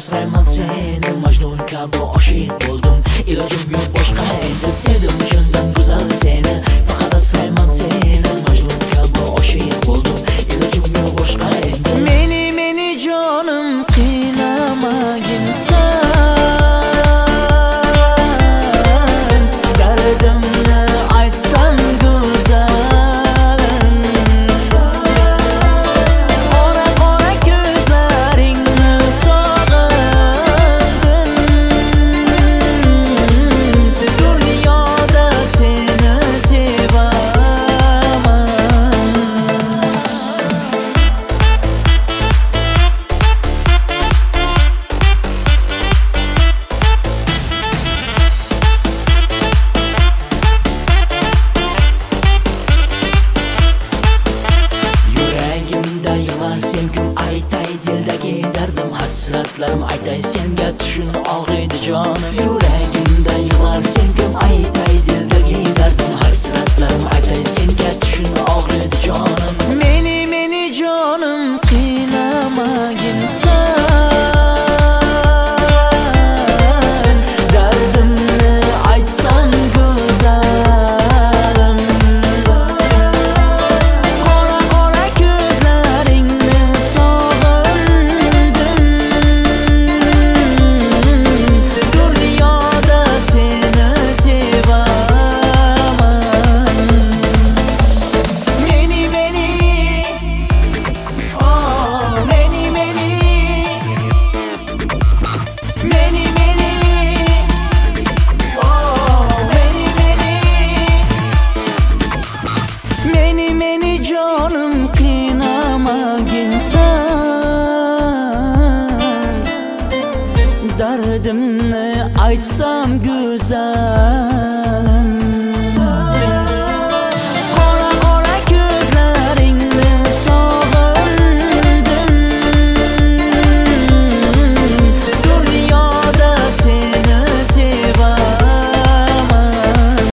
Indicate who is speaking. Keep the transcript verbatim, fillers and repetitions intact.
Speaker 1: asrayman seni, Majnun kabi oshiq bo'ldim. Ilojim yo'q boshqa endi, sevdim shundan go'zal seni. Faqat asrayman seni, Majnun kabi oshiq bo'ldim. Ilojim yo'q boshqa endi. Meni meni jonim qiynamagin sen, dardimni aytsam go'zalim. Qora qora ko'zlaringni sog'indim, dunyoda seni sevaman. Yuragimda yig'lar sevgim, aytay dildagi dardim, hasratlarim aytay senga, tushun og'riydi jonim. Yuragimda yig'lar sevgim, aytay dildagi dardim, hasratlarim aytay senga, tushun og'riydi jonim. Meni meni jonim qiynamagin sen, dardimni aytsam go'zalim. Qora qora ko'zlaringni sog'indim, dunyoda seni sevaman. Meni meni, oh meni meni, meni meni, oh meni meni, meni meni jonim qiynamagin sen, dardimni aytsam go'zal.